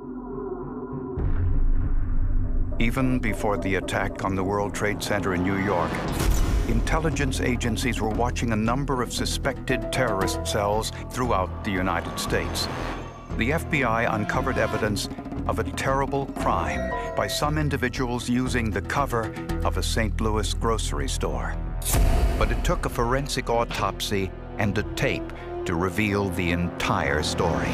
Even before the attack on the World Trade Center in New York, intelligence agencies were watching a number of suspected terrorist cells throughout the United States. The FBI uncovered evidence of a terrible crime by some individuals using the cover of a St. Louis grocery store. But it took a forensic autopsy and a tape to reveal the entire story.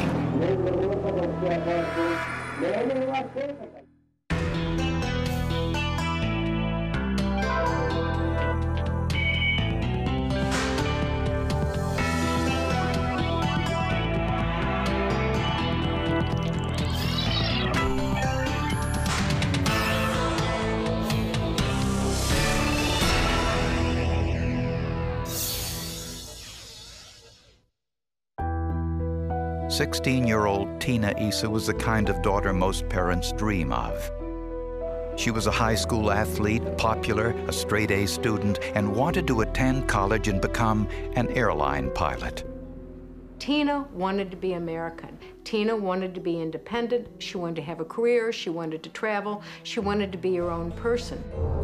16-year-old Tina Issa was the kind of daughter most parents dream of. She was a high school athlete, popular, a straight-A student, and wanted to attend college and become an airline pilot. Tina wanted to be American. Tina wanted to be independent. She wanted to have a career. She wanted to travel. She wanted to be her own person.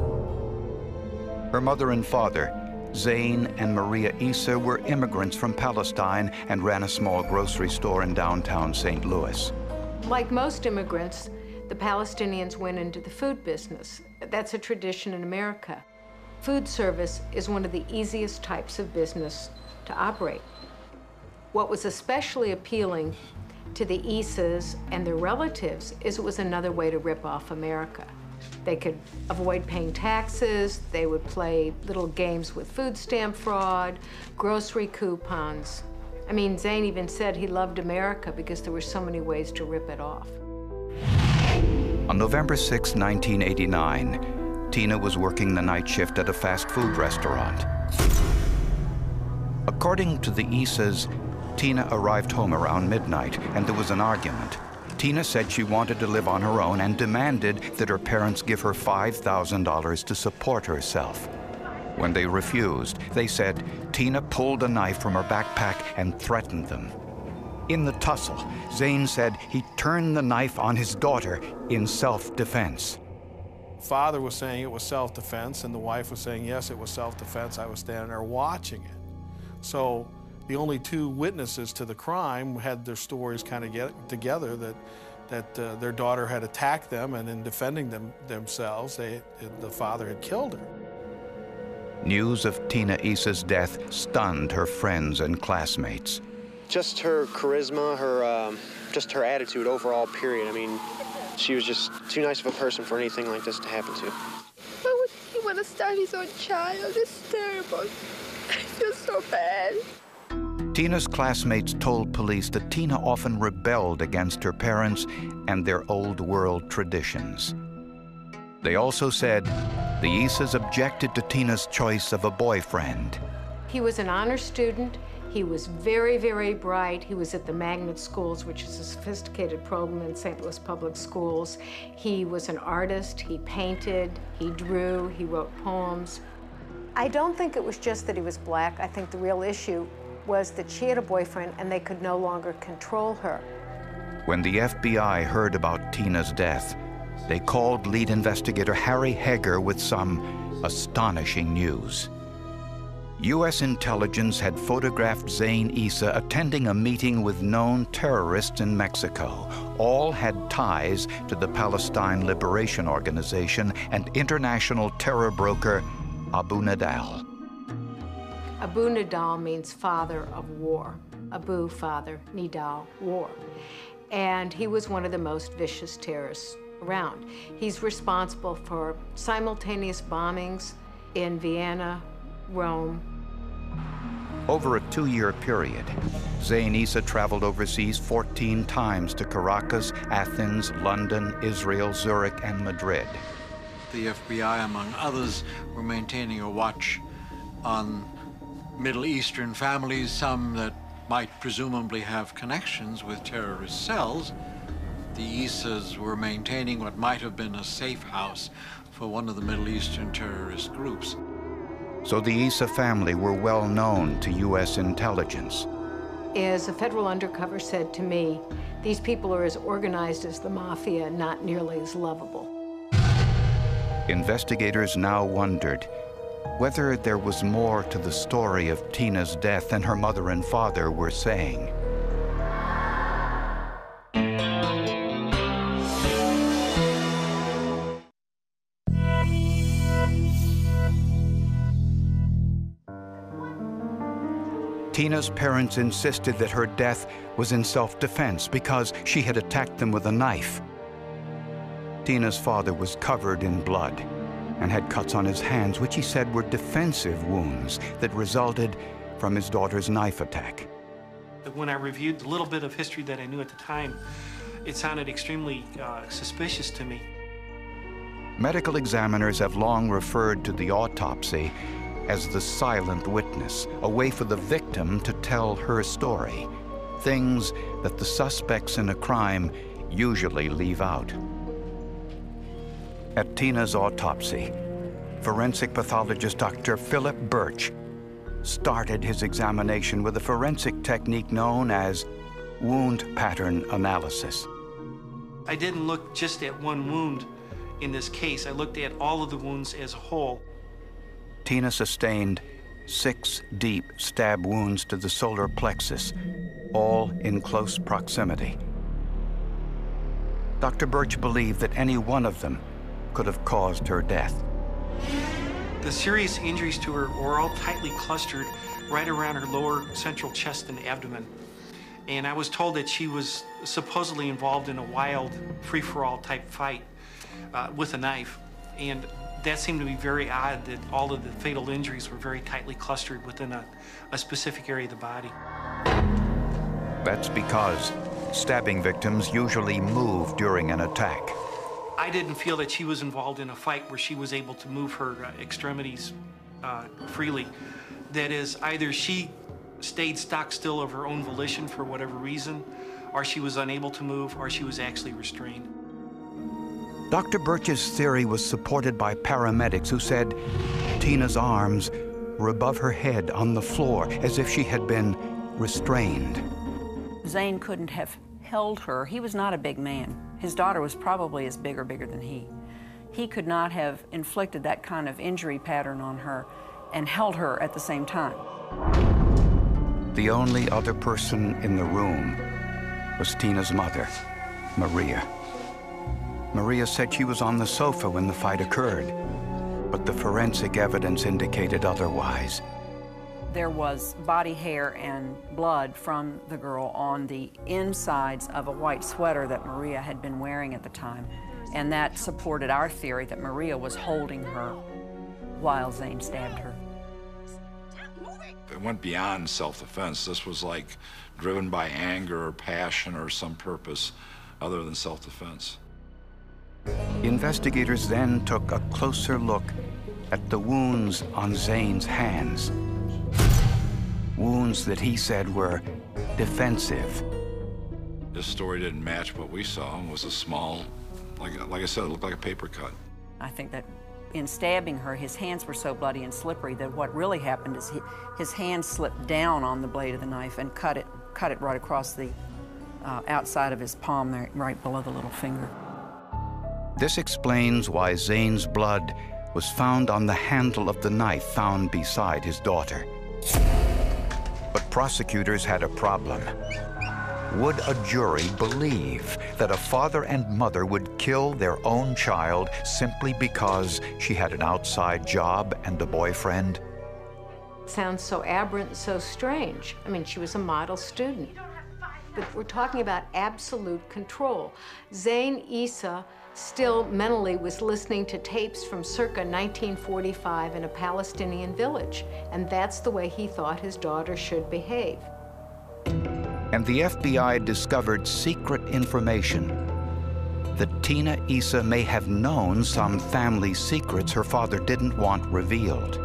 Her mother and father, Zane and Maria Issa, were immigrants from Palestine and ran a small grocery store in downtown St. Louis. Like most immigrants, the Palestinians went into the food business. That's a tradition in America. Food service is one of the easiest types of business to operate. What was especially appealing to the Issas and their relatives is it was another way to rip off America. They could avoid paying taxes, they would play little games with food stamp fraud, grocery coupons. I mean, Zane even said he loved America because there were so many ways to rip it off. On November 6, 1989, Tina was working the night shift at a fast food restaurant. According to the Issas, Tina arrived home around midnight and there was an argument. Tina said she wanted to live on her own and demanded that her parents give her $5,000 to support herself. When they refused, they said Tina pulled a knife from her backpack and threatened them. In the tussle, Zane said he turned the knife on his daughter in self-defense. Father was saying it was self-defense, and the wife was saying, yes, it was self-defense. I was standing there watching it. So the only two witnesses to the crime had their stories kind of get together that their daughter had attacked them, and in defending themselves, the father had killed her. News of Tina Issa's death stunned her friends and classmates. Just her charisma, just her attitude overall, period. I mean, she was just too nice of a person for anything like this to happen to. Why would he want to stab his own child? It's terrible. I feel so bad. Tina's classmates told police that Tina often rebelled against her parents and their old world traditions. They also said the Issas objected to Tina's choice of a boyfriend. He was an honor student. He was very, very bright. He was at the magnet schools, which is a sophisticated program in St. Louis Public Schools. He was an artist. He painted, he drew, he wrote poems. I don't think it was just that he was black. I think the real issue was that she had a boyfriend and they could no longer control her. When the FBI heard about Tina's death, they called lead investigator Harry Heger with some astonishing news. U.S. intelligence had photographed Zane Issa attending a meeting with known terrorists in Mexico. All had ties to the Palestine Liberation Organization and international terror broker Abu Nidal. Abu Nidal means father of war. Abu, father, Nidal, war. And he was one of the most vicious terrorists around. He's responsible for simultaneous bombings in Vienna, Rome. Over a 2-year period, Zane Issa traveled overseas 14 times to Caracas, Athens, London, Israel, Zurich, and Madrid. The FBI, among others, were maintaining a watch on Middle Eastern families, some that might presumably have connections with terrorist cells. The Issas were maintaining what might have been a safe house for one of the Middle Eastern terrorist groups. So the Issa family were well known to U.S. intelligence. As a federal undercover said to me, these people are as organized as the mafia, not nearly as lovable. Investigators now wondered whether there was more to the story of Tina's death than her mother and father were saying. Tina's parents insisted that her death was in self-defense because she had attacked them with a knife. Tina's father was covered in blood and had cuts on his hands, which he said were defensive wounds that resulted from his daughter's knife attack. When I reviewed the little bit of history that I knew at the time, it sounded extremely suspicious to me. Medical examiners have long referred to the autopsy as the silent witness, a way for the victim to tell her story, things that the suspects in a crime usually leave out. At Tina's autopsy, forensic pathologist Dr. Philip Birch started his examination with a forensic technique known as wound pattern analysis. I didn't look just at one wound in this case. I looked at all of the wounds as a whole. Tina sustained 6 deep stab wounds to the solar plexus, all in close proximity. Dr. Birch believed that any one of them could have caused her death. The serious injuries to her were all tightly clustered right around her lower central chest and abdomen. And I was told that she was supposedly involved in a wild, free-for-all type fight with a knife. And that seemed to be very odd that all of the fatal injuries were very tightly clustered within a specific area of the body. That's because stabbing victims usually move during an attack. I didn't feel that she was involved in a fight where she was able to move her extremities freely. That is, either she stayed stock still of her own volition for whatever reason, or she was unable to move, or she was actually restrained. Dr. Birch's theory was supported by paramedics who said Tina's arms were above her head on the floor, as if she had been restrained. Zane couldn't have held her. He was not a big man. His daughter was probably as big or bigger than he. He could not have inflicted that kind of injury pattern on her and held her at the same time. The only other person in the room was Tina's mother, Maria. Maria said she was on the sofa when the fight occurred, but the forensic evidence indicated otherwise. There was body hair and blood from the girl on the insides of a white sweater that Maria had been wearing at the time, and that supported our theory that Maria was holding her while Zane stabbed her. It went beyond self-defense. This was like driven by anger or passion or some purpose other than self-defense. Investigators then took a closer look at the wounds on Zane's hands. Wounds that he said were defensive. This story didn't match what we saw. It was a small, like I said, it looked like a paper cut. I think that in stabbing her, his hands were so bloody and slippery that what really happened is his hand slipped down on the blade of the knife and cut it right across the outside of his palm there, right below the little finger. This explains why Zane's blood was found on the handle of the knife found beside his daughter. But prosecutors had a problem. Would a jury believe that a father and mother would kill their own child simply because she had an outside job and a boyfriend? Sounds so aberrant, so strange. I mean, she was a model student. But we're talking about absolute control. Zane Issa still mentally was listening to tapes from circa 1945 in a Palestinian village, and that's the way he thought his daughter should behave. And the FBI discovered secret information that Tina Issa may have known some family secrets her father didn't want revealed.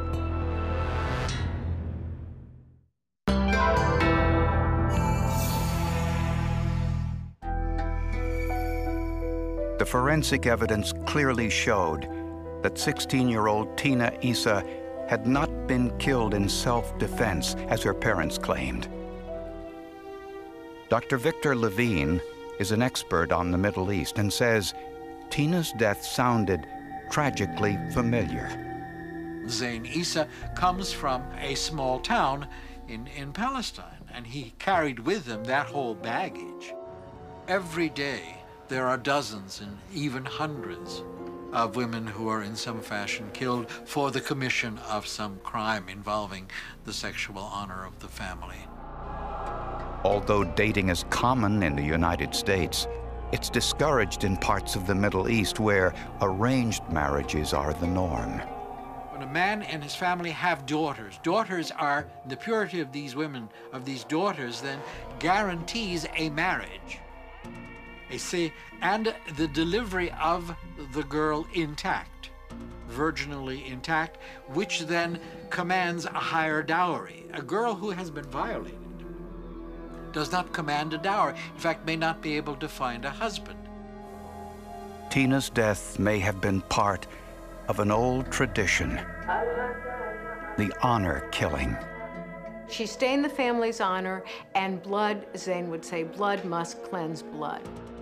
The forensic evidence clearly showed that 16-year-old Tina Issa had not been killed in self-defense, as her parents claimed. Dr. Victor Levine is an expert on the Middle East and says Tina's death sounded tragically familiar. Zain Issa comes from a small town in Palestine, and he carried with him that whole baggage. Every day, there are dozens and even hundreds of women who are in some fashion killed for the commission of some crime involving the sexual honor of the family. Although dating is common in the United States, it's discouraged in parts of the Middle East where arranged marriages are the norm. When a man and his family have daughters, daughters are, the purity of these women, of these daughters, then guarantees a marriage. And the delivery of the girl intact, virginally intact, which then commands a higher dowry. A girl who has been violated does not command a dowry, in fact, may not be able to find a husband. Tina's death may have been part of an old tradition, the honor killing. She stained the family's honor, and blood, Zain would say, blood must cleanse blood.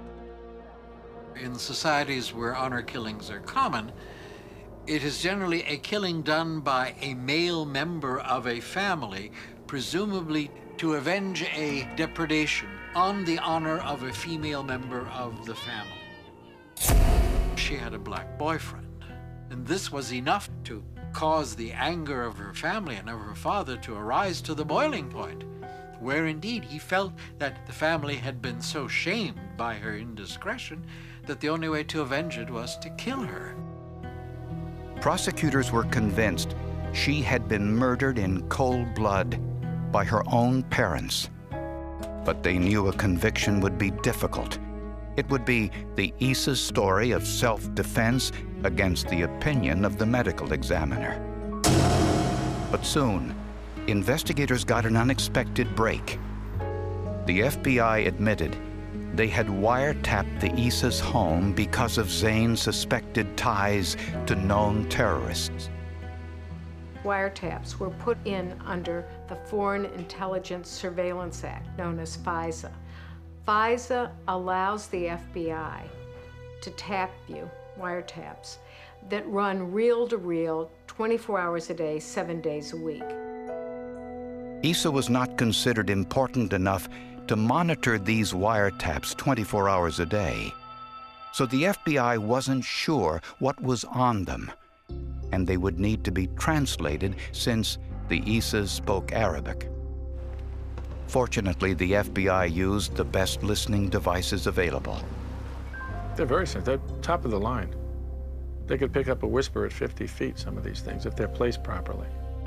In societies where honor killings are common, it is generally a killing done by a male member of a family, presumably to avenge a depredation on the honor of a female member of the family. She had a black boyfriend, and this was enough to cause the anger of her family and of her father to arise to the boiling point, where indeed he felt that the family had been so shamed by her indiscretion that the only way to avenge it was to kill her. Prosecutors were convinced she had been murdered in cold blood by her own parents. But they knew a conviction would be difficult. It would be the Issa's story of self-defense against the opinion of the medical examiner. But soon, investigators got an unexpected break. The FBI admitted they had wiretapped the Issa's home because of Zain's suspected ties to known terrorists. Wiretaps were put in under the Foreign Intelligence Surveillance Act, known as FISA. FISA allows the FBI to tap you, wiretaps, that run reel-to-reel, 24 hours a day, 7 days a week. Issa was not considered important enough to monitor these wiretaps 24 hours a day. So the FBI wasn't sure what was on them, and they would need to be translated since the Issas spoke Arabic. Fortunately, the FBI used the best listening devices available. They're very sensitive. They're top of the line. They could pick up a whisper at 50 feet, some of these things, if they're placed properly.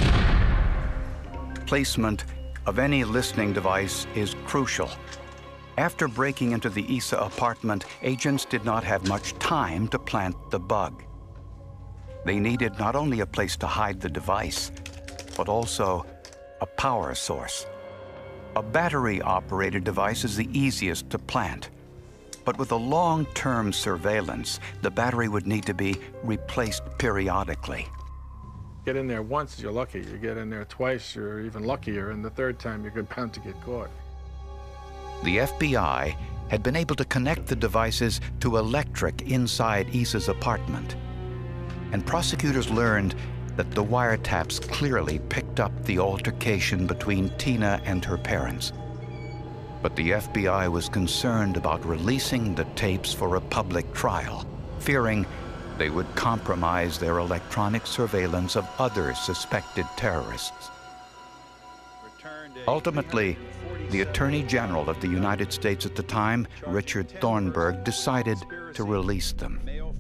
Placement of any listening device is crucial. After breaking into the Issa apartment, agents did not have much time to plant the bug. They needed not only a place to hide the device, but also a power source. A battery-operated device is the easiest to plant. But with a long-term surveillance, the battery would need to be replaced periodically. Get in there once, you're lucky. You get in there twice, you're even luckier, and the third time, you're bound to get caught. The FBI had been able to connect the devices to electric inside Issa's apartment. And prosecutors learned that the wiretaps clearly picked up the altercation between Tina and her parents. But the FBI was concerned about releasing the tapes for a public trial, fearing they would compromise their electronic surveillance of other suspected terrorists. Ultimately, the Attorney General of the United States at the time, Richard Thornburgh, decided to release them.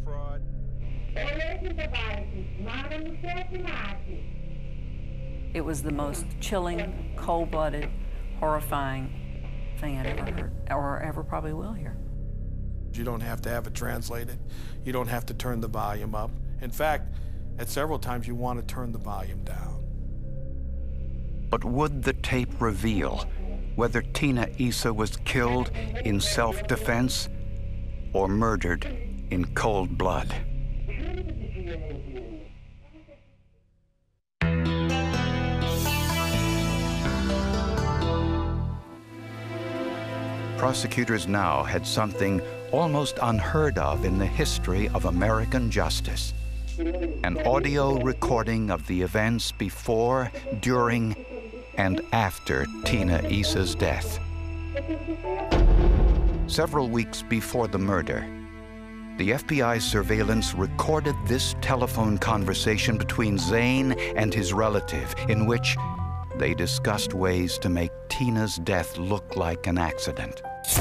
It was the most chilling, cold-blooded, horrifying thing I'd ever heard, or ever probably will hear. You don't have to have it translated. You don't have to turn the volume up. In fact, at several times you want to turn the volume down. But would the tape reveal whether Tina Issa was killed in self-defense or murdered in cold blood? prosecutors now had something almost unheard of in the history of American justice: an audio recording of the events before, during, and after Tina Issa's death. Several weeks before the murder, the FBI surveillance recorded this telephone conversation between Zane and his relative, in which they discussed ways to make Tina's death look like an accident.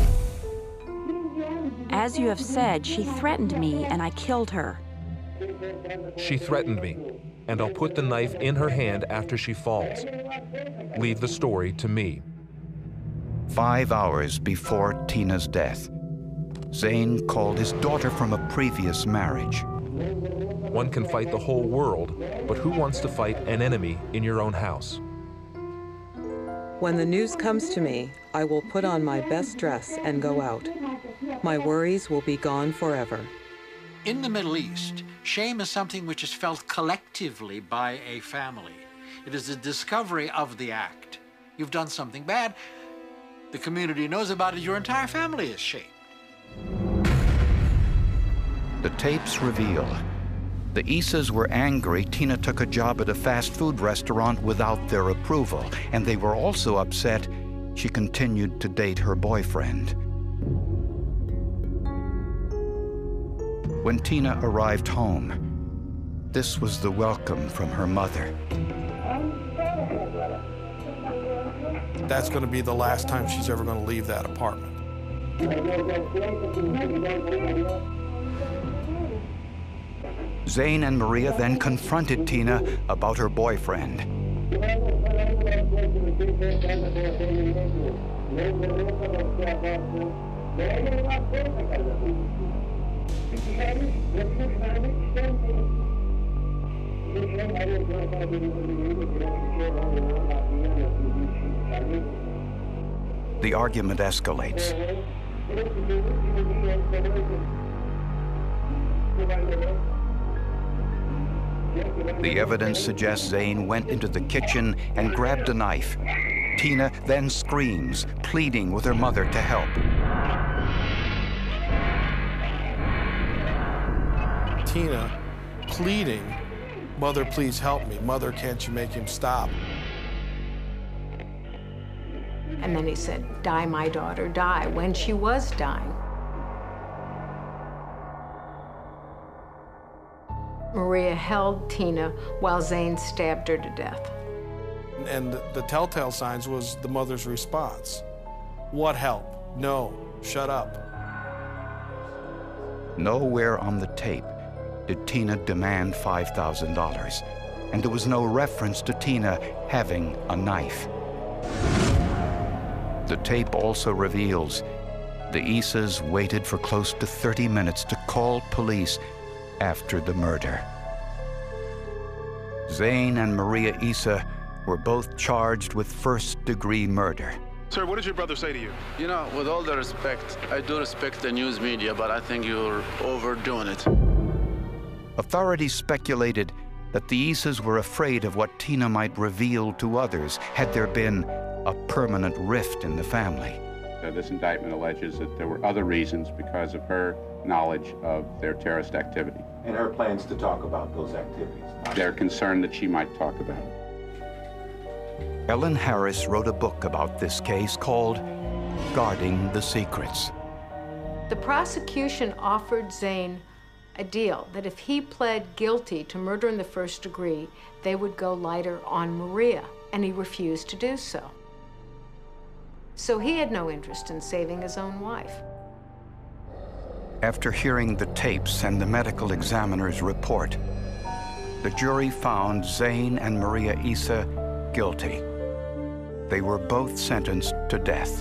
As you have said, she threatened me and I killed her. She threatened me, and I'll put the knife in her hand after she falls. Leave the story to me. 5 hours before Tina's death, Zane called his daughter from a previous marriage. One can fight the whole world, but who wants to fight an enemy in your own house? When the news comes to me, I will put on my best dress and go out. My worries will be gone forever. In the Middle East, shame is something which is felt collectively by a family. It is the discovery of the act. You've done something bad, the community knows about it, your entire family is shamed. The tapes reveal the Issas were angry Tina took a job at a fast food restaurant without their approval, and they were also upset she continued to date her boyfriend. When Tina arrived home, this was the welcome from her mother. That's going to be the last time she's ever going to leave that apartment. Zane and Maria then confronted Tina about her boyfriend. The argument escalates. The evidence suggests Zane went into the kitchen and grabbed a knife. Tina then screams, pleading with her mother to help. Tina pleading, "Mother, please help me. Mother, can't you make him stop?" And then he said, "Die, my daughter, die," when she was dying. Maria held Tina while Zane stabbed her to death. And the telltale signs was the mother's response. What help? No, shut up. Nowhere on the tape did Tina demand $5,000, and there was no reference to Tina having a knife. The tape also reveals the Issas waited for close to 30 minutes to call police after the murder. Zane and Maria Issa were both charged with first-degree murder. Sir, what did your brother say to you? You know, with all the respect, I do respect the news media, but I think you're overdoing it. Authorities speculated that the Issas were afraid of what Tina might reveal to others had there been a permanent rift in the family. This indictment alleges that there were other reasons because of her knowledge of their terrorist activity. And her plans to talk about those activities. They're concerned that she might talk about it. Ellen Harris wrote a book about this case called Guarding the Secrets. The prosecution offered Zane a deal that if he pled guilty to murder in the first degree, they would go lighter on Maria, and he refused to do so. So he had no interest in saving his own wife. After hearing the tapes and the medical examiner's report, the jury found Zane and Maria Issa guilty. They were both sentenced to death.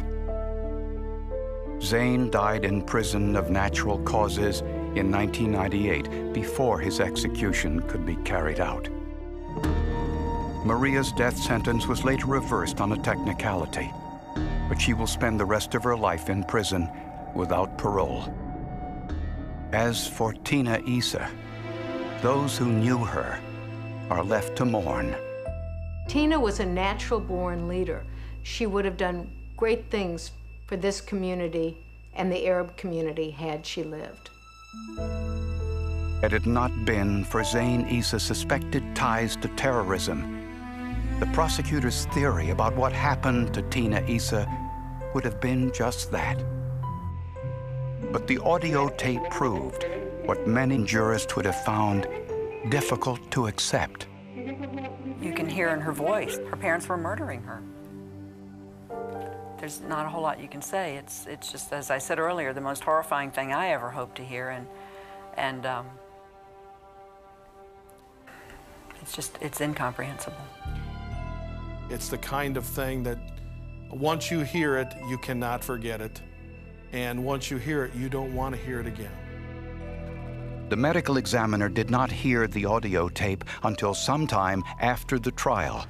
Zane died in prison of natural causes in 1998, before his execution could be carried out. Maria's death sentence was later reversed on a technicality, but she will spend the rest of her life in prison without parole. As for Tina Issa, those who knew her are left to mourn. Tina was a natural-born leader. She would have done great things for this community and the Arab community had she lived. Had it not been for Zain Issa's suspected ties to terrorism, the prosecutor's theory about what happened to Tina Issa would have been just that. But the audio tape proved what many jurists would have found difficult to accept. You can hear in her voice, her parents were murdering her. There's not a whole lot you can say. It's just, as I said earlier, the most horrifying thing I ever hoped to hear, and it's incomprehensible. It's the kind of thing that once you hear it, you cannot forget it. And once you hear it, you don't want to hear it again. The medical examiner did not hear the audio tape until sometime after the trial.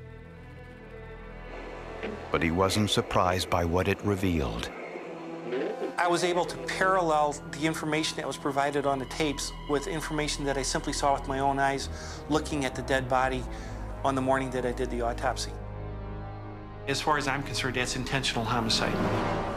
But he wasn't surprised by what it revealed. I was able to parallel the information that was provided on the tapes with information that I simply saw with my own eyes looking at the dead body on the morning that I did the autopsy. As far as I'm concerned, that's intentional homicide.